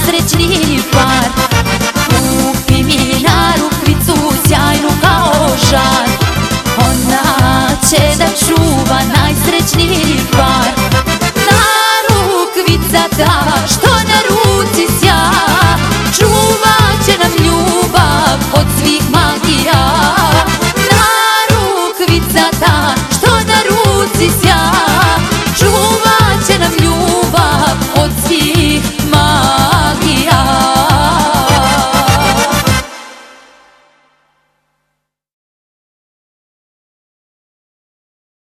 najsrećniji par. Kupi mi narukvicu sjajnu kao žar, ona će da čuva najsrećniji par. Narukvica ta što na ruci sja, čuvat će nam ljubav od svih magija. Narukvica ta što na ruci sja,